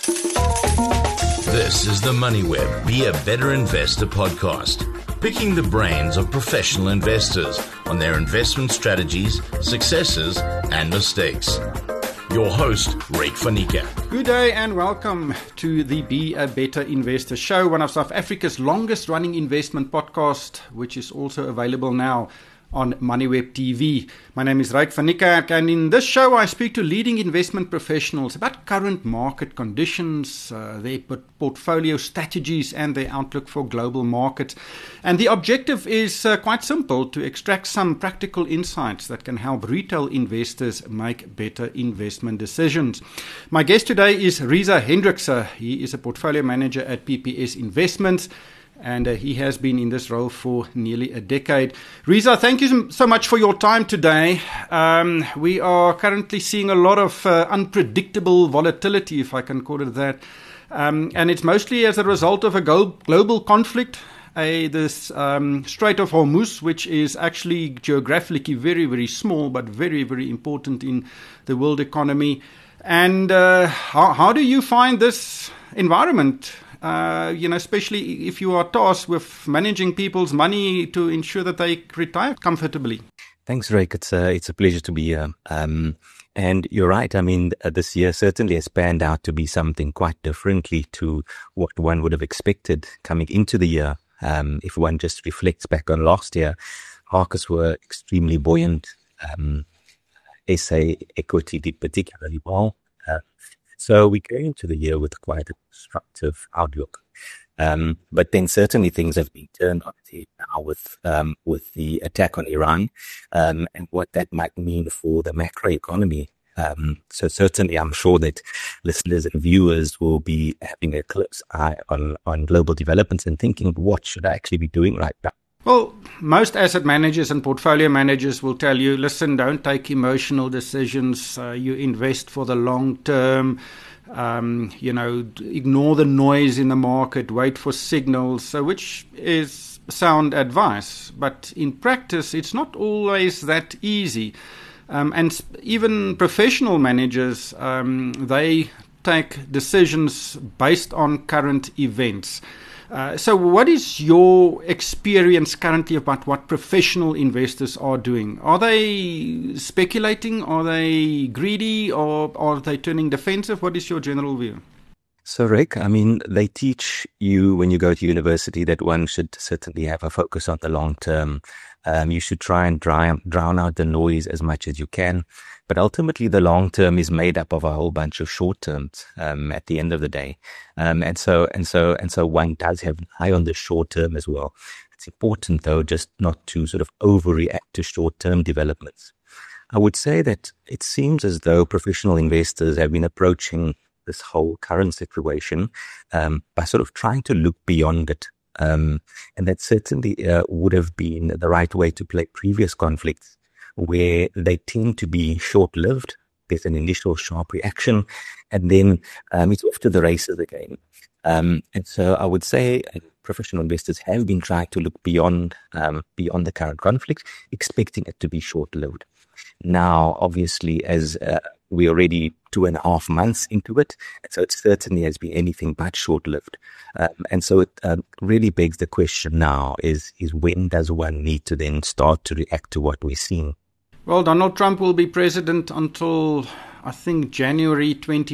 This is the MoneyWeb Be a Better Investor podcast, picking the brains of professional investors on their investment strategies, successes, and mistakes. Your host, Ryk van Niekerk. Good day and welcome to the Be a Better Investor show, one of South Africa's longest running investment podcast, which is also available now on MoneyWeb TV. My name is Ryk van Niekerk, and in this show I speak to leading investment professionals about current market conditions, their portfolio strategies and their outlook for global markets. And the objective is quite simple, to extract some practical insights that can help retail investors make better investment decisions. My guest today is Riza Hendrikse. He is a portfolio manager at PPS Investments, and he has been in this role for nearly a decade. Riza, thank you so much for your time today. We are currently seeing a lot of unpredictable volatility, if I can call it that. And it's mostly as a result of a global conflict, this Strait of Hormuz, which is actually geographically very, very small, but very, very important in the world economy. And how do you find this environment? Especially if you are tasked with managing people's money to ensure that they retire comfortably. Thanks, Ryk. It's a pleasure to be here. And you're right. I mean, this year certainly has panned out to be something quite differently to what one would have expected coming into the year. If one just reflects back on last year, markets were extremely buoyant. SA equity did particularly well. So we go into the year with quite a constructive outlook. But then certainly things have been turned on its head now with the attack on Iran, and what that might mean for the macroeconomy. So certainly I'm sure that listeners and viewers will be having a close eye on global developments and thinking, what should I actually be doing right now? Well, most asset managers and portfolio managers will tell you, listen, don't take emotional decisions. You invest for the long term. Ignore the noise in the market, wait for signals, which is sound advice. But in practice, it's not always that easy. And even professional managers, they take decisions based on current events. So what is your experience currently about what professional investors are doing? Are they speculating? Are they greedy? Or are they turning defensive? What is your general view? So, Ryk, I mean, they teach you when you go to university that one should certainly have a focus on the long term. You should try and drown out the noise as much as you can. But ultimately, the long term is made up of a whole bunch of short terms at the end of the day. And so one does have an eye on the short term as well. It's important, though, just not to sort of overreact to short term developments. I would say that it seems as though professional investors have been approaching this whole current situation by sort of trying to look beyond it. And that certainly would have been the right way to play previous conflicts, where they tend to be short-lived. There's an initial sharp reaction, and then it's off to the races again. And so I would say professional investors have been trying to look beyond the current conflict, expecting it to be short-lived. Now, obviously, as we're already 2.5 months into it, so it certainly has been anything but short-lived. And so it really begs the question now is when does one need to then start to react to what we're seeing? Well, Donald Trump will be president until, I think, January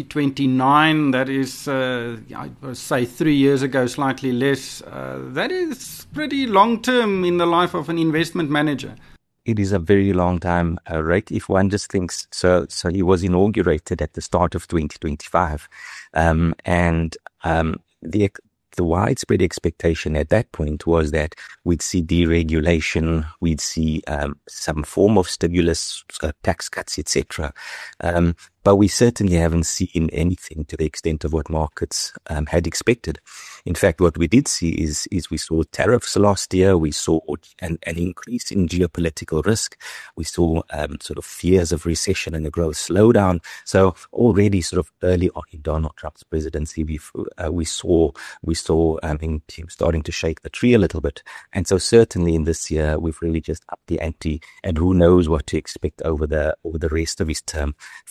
2029. That is, I would say 3 years ago, slightly less. That is pretty long term in the life of an investment manager. It is a very long time, right? If one just thinks, so he was inaugurated at the start of 2025. The widespread expectation at that point was that we'd see deregulation, we'd see some form of stimulus, tax cuts, etc. But we certainly haven't seen anything to the extent of what markets had expected. In fact, what we did see is we saw tariffs last year. We saw an increase in geopolitical risk. We saw sort of fears of recession and a growth slowdown. So already sort of early on in Donald Trump's presidency, we saw him starting to shake the tree a little bit. And so certainly in this year, we've really just upped the ante, and who knows what to expect over the rest of his term. Fortunately,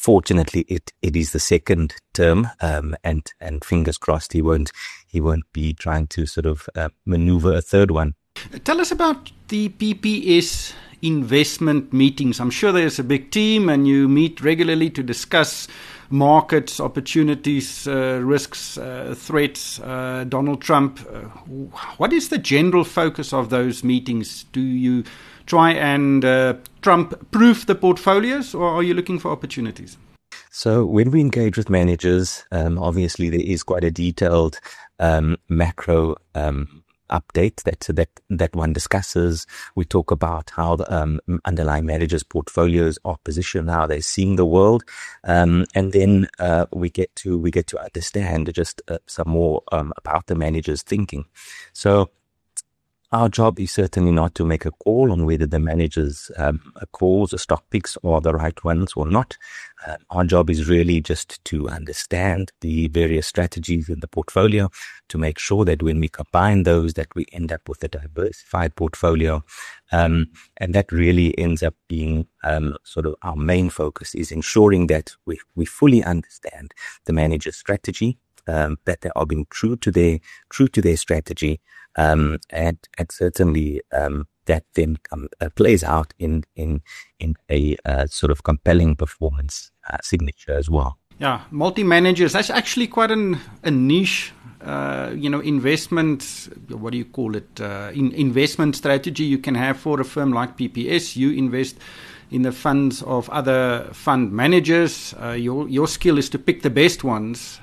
unfortunately, it is the second term, and fingers crossed he won't be trying to sort of maneuver a third one. Tell us about the PPS investment meetings. I'm sure there's a big team and you meet regularly to discuss markets, opportunities, risks, threats, Donald Trump. What is the general focus of those meetings? Do you try and Trump-proof the portfolios, or are you looking for opportunities? So when we engage with managers, obviously there is quite a detailed macro update that one discusses. We talk about how the underlying managers' portfolios are positioned, how they're seeing the world, and then we get to understand just some more about the managers' thinking. So our job is certainly not to make a call on whether the managers' calls or stock picks are the right ones or not. Our job is really just to understand the various strategies in the portfolio to make sure that when we combine those, that we end up with a diversified portfolio. And that really ends up being sort of our main focus, is ensuring that we fully understand the manager's strategy, that they are being true to their strategy, and certainly that then plays out in a sort of compelling performance signature as well. Yeah, multi-managers, that's actually quite a niche, investment, what do you call it, investment strategy you can have for a firm like PPS. You invest in the funds of other fund managers. Your skill is to pick the best ones.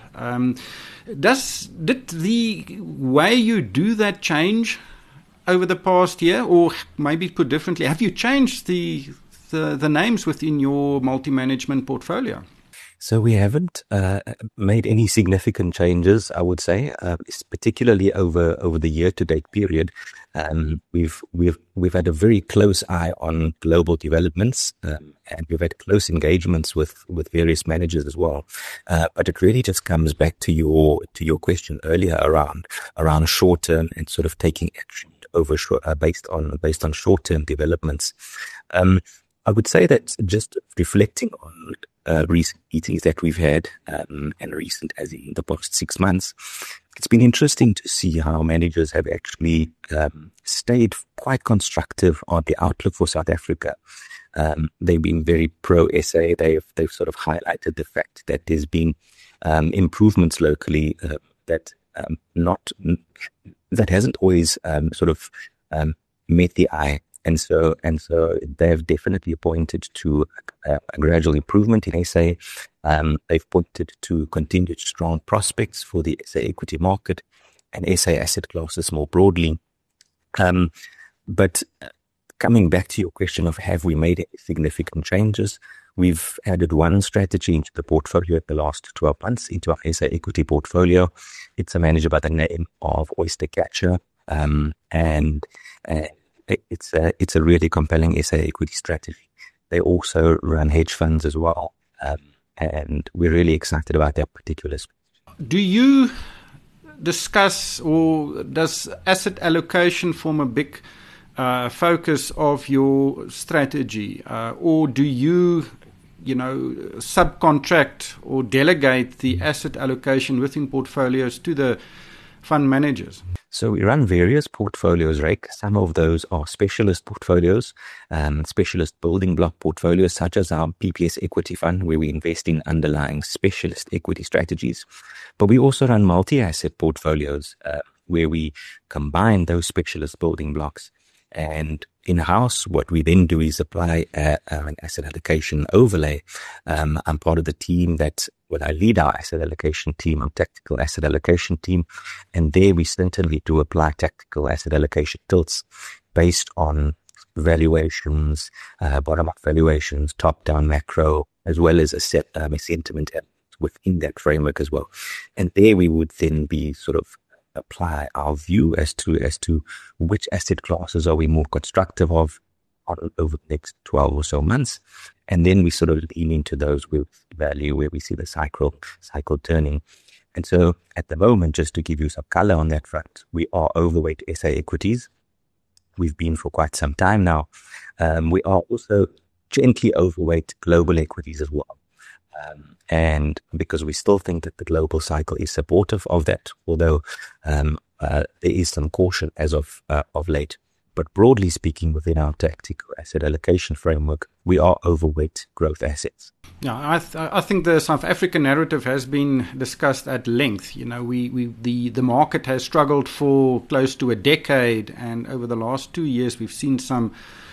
Did the way you do that change over the past year, or maybe put differently, have you changed the names within your multi-management portfolio? So we haven't made any significant changes, I would say, particularly over the year-to-date period. We've had a very close eye on global developments, and we've had close engagements with various managers as well. But it really just comes back to your question earlier around short term and sort of taking action based on short term developments. I would say that just reflecting on recent meetings that we've had, and recent as in the past 6 months, it's been interesting to see how managers have actually stayed quite constructive on the outlook for South Africa. They've been very pro-SA. They've sort of highlighted the fact that there's been improvements locally that hasn't always sort of met the eye. And so they've definitely pointed to a gradual improvement in SA. They've pointed to continued strong prospects for the SA equity market and SA asset classes more broadly. But coming back to your question of have we made any significant changes, we've added one strategy into the portfolio in the last 12 months into our SA equity portfolio. It's a manager by the name of Oyster Catcher, and it's a really compelling SA equity strategy. They also run hedge funds as well, and we're really excited about that particular strategy. Do you discuss, or does asset allocation form a big focus of your strategy, or do you subcontract or delegate the asset allocation within portfolios to the fund managers? So we run various portfolios, Rick. Some of those are specialist portfolios, specialist building block portfolios, such as our PPS equity fund, where we invest in underlying specialist equity strategies. But we also run multi-asset portfolios, where we combine those specialist building blocks. And in-house, what we then do is apply an asset allocation overlay. I'm part of the team I lead our asset allocation team, our tactical asset allocation team. And there we certainly do apply tactical asset allocation tilts based on valuations, bottom-up valuations, top-down macro, as well as a sentiment within that framework as well. And there we would then be sort of apply our view as to which asset classes are we more constructive of over the next 12 or so months. And then we sort of lean into those with value where we see the cycle turning. And so at the moment, just to give you some color on that front, we are overweight SA equities. We've been for quite some time now. We are also gently overweight global equities as well. And because we still think that the global cycle is supportive of that, although there is some caution as of late. But broadly speaking, within our tactical asset allocation framework, we are overweight growth assets. Yeah, I think the South African narrative has been discussed at length. You know, the market has struggled for close to a decade, and over the last 2 years, we've seen some,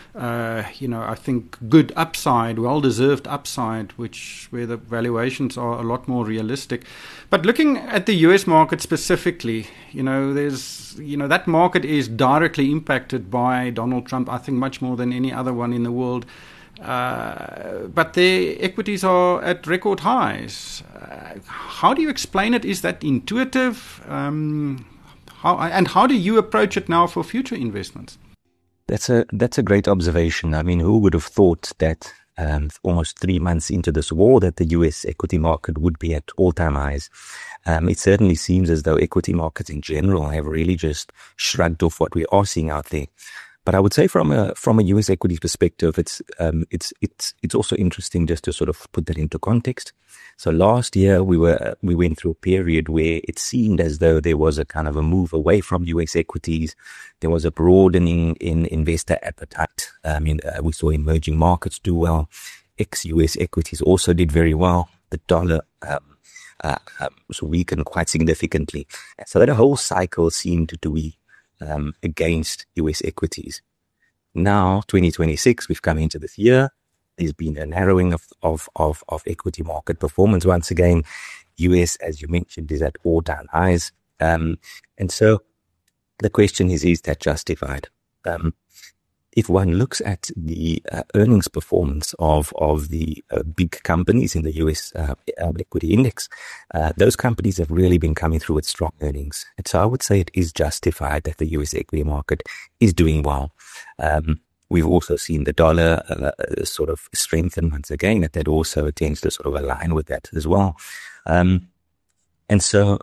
I think good upside, well-deserved upside, where the valuations are a lot more realistic. But looking at the US market specifically, that market is directly impacted by Donald Trump, I think much more than any other one in the world. But their equities are at record highs. How do you explain it? Is that intuitive? How do you approach it now for future investments? That's a great observation. I mean, who would have thought that almost 3 months into this war that the US equity market would be at all-time highs? It certainly seems as though equity markets in general have really just shrugged off what we are seeing out there. But I would say from a US equity perspective, it's also interesting just to sort of put that into context. So last year we went through a period where it seemed as though there was a kind of a move away from US equities. There was a broadening in investor appetite. We saw emerging markets do well. Ex-US equities also did very well. The dollar weakened quite significantly. So that whole cycle seemed to be against US equities. Now, 2026, we've come into this year. There's been a narrowing of equity market performance. Once again, US, as you mentioned, is at all-time highs. And so the question is that justified? If one looks at the earnings performance of the big companies in the US equity index, those companies have really been coming through with strong earnings. And so I would say it is justified that the US equity market is doing well. We've also seen the dollar sort of strengthen once again, and that also tends to sort of align with that as well. And so,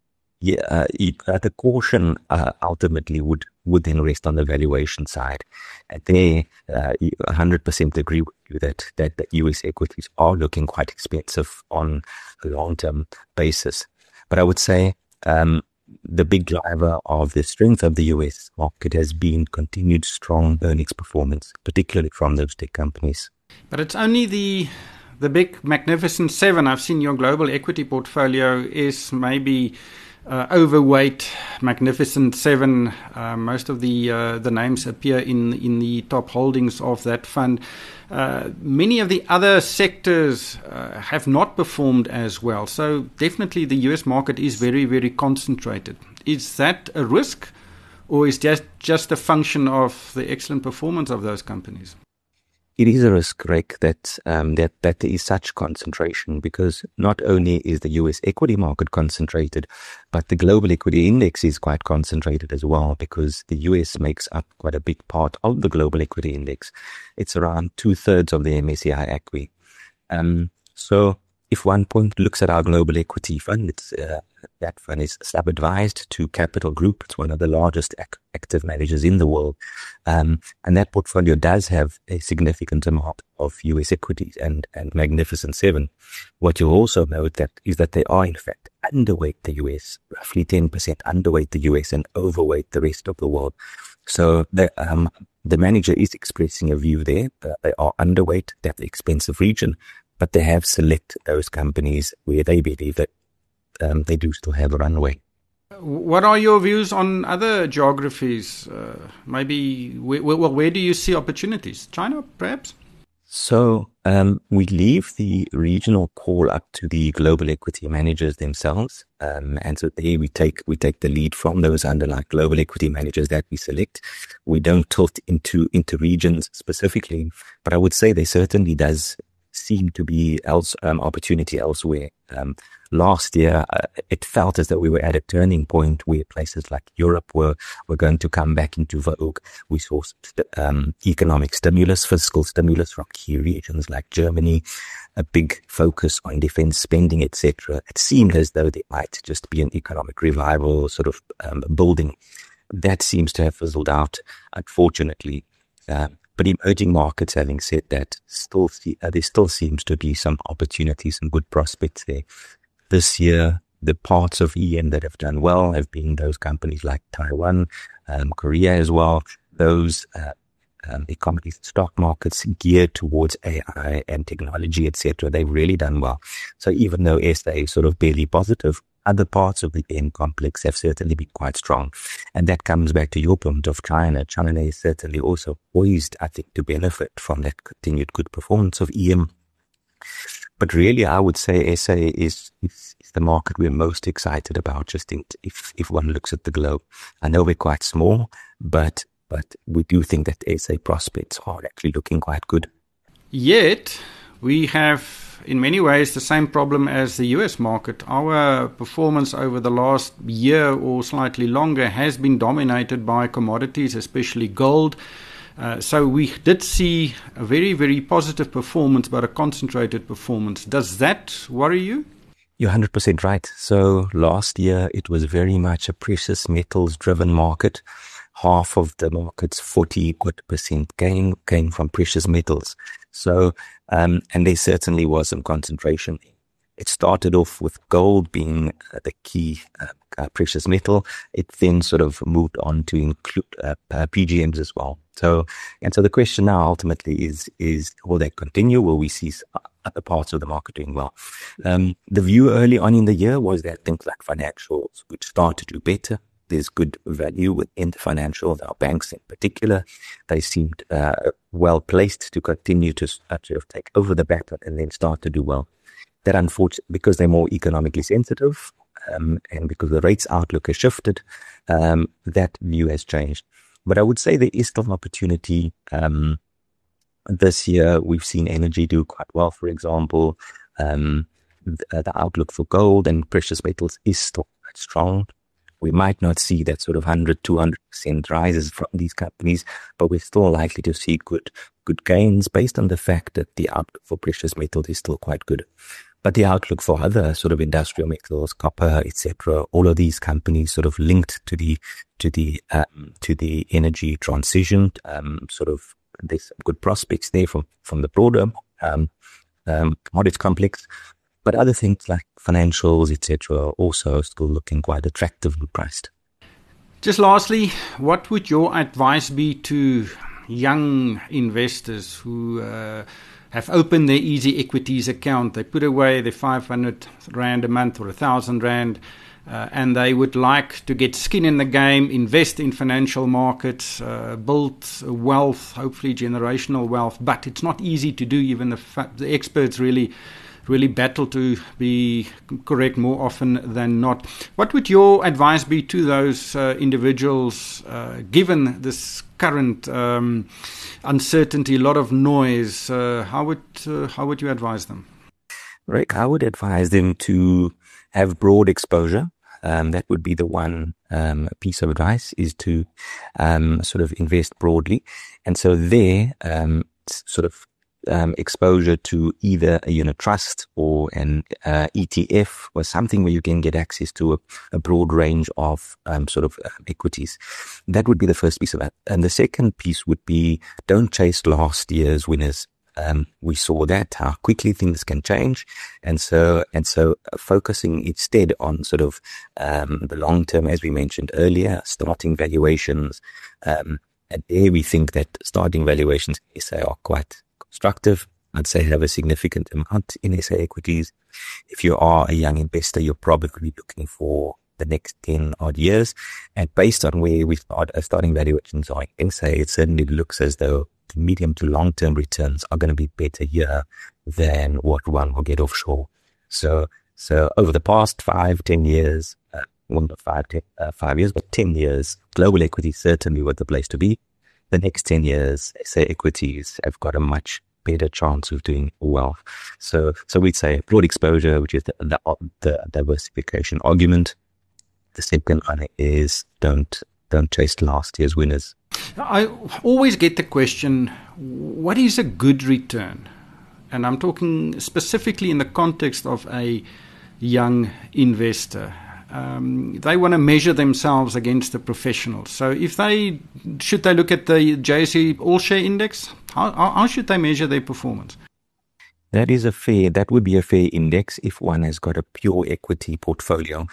the caution ultimately would then rest on the valuation side. And there, 100% agree with you that the US equities are looking quite expensive on a long-term basis. But I would say the big driver of the strength of the US market has been continued strong earnings performance, particularly from those tech companies. But it's only the big Magnificent Seven. I've seen your global equity portfolio is maybe overweight Magnificent Seven. Most of the names appear in the top holdings of that fund. Many of the other sectors have not performed as well. So definitely the US market is very, very concentrated. Is that a risk, or is just a function of the excellent performance of those companies? It is a risk, Rick, that there is such concentration, because not only is the US equity market concentrated, but the global equity index is quite concentrated as well, because the US makes up quite a big part of the global equity index. It's around 2/3 of the MSCI ACWI. So if one point looks at our global equity fund, that fund is sub-advised to Capital Group. It's one of the largest active managers in the world. And that portfolio does have a significant amount of US equities and Magnificent Seven. What you'll also note is that they are, in fact, underweight the US, roughly 10% underweight the US and overweight the rest of the world. So the manager is expressing a view there that they are underweight, they have the expensive region, but they have selected those companies where they believe that they do still have a runway. What are your views on other geographies? Where do you see opportunities? China, perhaps? So we leave the regional call up to the global equity managers themselves. And so there we take the lead from those underlying global equity managers that we select. We don't tilt into regions specifically, but I would say there certainly does seem to be opportunity elsewhere. Last year, it felt as though we were at a turning point where places like Europe were going to come back into vogue. We saw economic stimulus, fiscal stimulus from key regions like Germany, a big focus on defense spending, etc. It seemed as though there might just be an economic revival sort of building. That seems to have fizzled out, unfortunately. But emerging markets, having said that, there still seems to be some opportunities and good prospects there. This year, the parts of EM that have done well have been those companies like Taiwan, Korea as well. Those economies, stock markets geared towards AI and technology, etc. They've really done well. So even though SA is sort of barely positive, other parts of the EM complex have certainly been quite strong. And that comes back to your point of China. China is certainly also poised, I think, to benefit from that continued good performance of EM. But really, I would say SA is the market we're most excited about, just if one looks at the globe. I know we're quite small, but we do think that SA prospects are actually looking quite good. Yet, we have, in many ways, the same problem as the US market. Our performance over the last year or slightly longer has been dominated by commodities, especially gold. So we did see a very, very positive performance, but a concentrated performance. Does that worry you? You're 100% right. So last year, it was very much a precious metals driven market. Half of the market's 40% gain came from precious metals. So, and there certainly was some concentration. It started off with gold being the key precious metal. It then sort of moved on to include PGMs as well. So the question now ultimately is will that continue? Will we see other parts of the market doing well? The view early on in the year was that things like financials would start to do better. There's good value within the financials, our banks in particular. They seemed well placed to continue to sort of take over the baton and then start to do well. That unfortunately, because they're more economically sensitive and because the rates outlook has shifted, that view has changed. But I would say there is still opportunity. This year, we've seen energy do quite well, for example. The outlook for gold and precious metals is still quite strong. We might not see that sort of 100-200% rises from these companies, but we're still likely to see good gains based on the fact that the outlook for precious metals is still quite good. But the outlook for other sort of industrial metals, copper, etc., all of these companies sort of linked to the energy transition, sort of there's some good prospects there from the broader commodities complex. But other things like financials, etc., also still looking quite attractively priced. Just lastly, what would your advice be to young investors who have opened their Easy Equities account? They put away their 500 Rand a month or 1,000 Rand, and they would like to get skin in the game, invest in financial markets, build wealth, hopefully generational wealth. But it's not easy to do. Even the experts really battle to be correct more often than not. What would your advice be to those individuals, given this current uncertainty, a lot of noise? How would you advise them? Rick, I would advise them to have broad exposure. That would be the one piece of advice, is to sort of invest broadly. And so there, sort of exposure to either a unit trust or an ETF or something where you can get access to a broad range of equities. That would be the first piece of that. And the second piece would be, don't chase last year's winners. We saw that, how quickly things can change. And so focusing instead on sort of the long term, as we mentioned earlier, starting valuations. And there we think that starting valuations in SA are quite constructive. I'd say have a significant amount in SA equities. If you are a young investor, you're probably looking for the next 10 odd years. And based on where we starting valuations are in SA, it certainly looks as though the medium to long term returns are going to be better here than what one will get offshore. So over the past 5-10 years, well, not 5 years, but 10 years, global equities certainly were the place to be. The next 10 years, SA equities have got a much better chance of doing well. So we'd say broad exposure, which is the diversification argument. The second one is don't chase last year's winners. I always get the question, what is a good return? And I'm talking specifically in the context of a young investor. they want to measure themselves against the professionals. So should they look at the JSE All Share Index? How should they measure their performance? That would be a fair index if one has got a pure equity portfolio.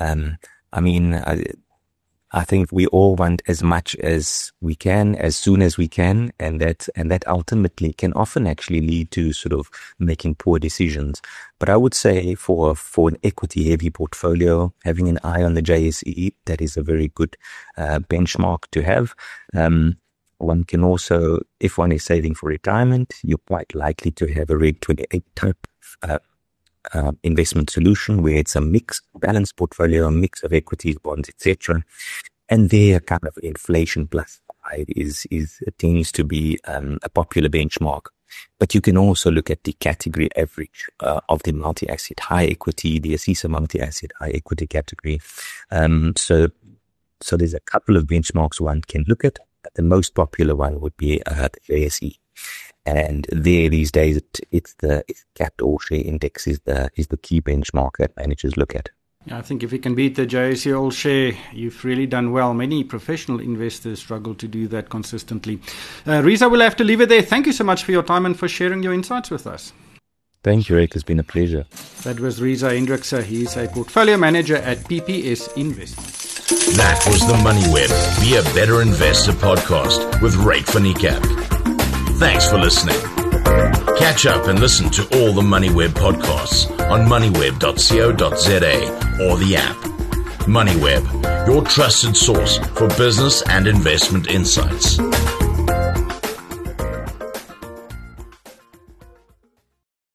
I think we all want as much as we can, as soon as we can, and that ultimately can often actually lead to sort of making poor decisions. But I would say for an equity heavy portfolio, having an eye on the JSE, that is a very good benchmark to have. One can also, if one is saving for retirement, you're quite likely to have a Reg 28 type investment solution where it's a mixed balanced portfolio, a mix of equities, bonds, etc. And there, kind of inflation plus tends to be a popular benchmark. But you can also look at the category average of the multi-asset high equity, the ASISA multi-asset high equity category. So there's a couple of benchmarks one can look at. The most popular one would be the JSE. And there these days, it's capped all share index is the key benchmark that managers look at. Yeah, I think if you can beat the JSE All Share, you've really done well. Many professional investors struggle to do that consistently. Riza, we'll have to leave it there. Thank you so much for your time and for sharing your insights with us. Thank you, Rick. It's been a pleasure. That was Riza Hendrikse. He's a portfolio manager at PPS Investments. That was the MoneyWeb Be a Better Investor podcast with Ryk van Niekerk. Thanks for listening. Catch up and listen to all the MoneyWeb podcasts on moneyweb.co.za or the app. MoneyWeb, your trusted source for business and investment insights.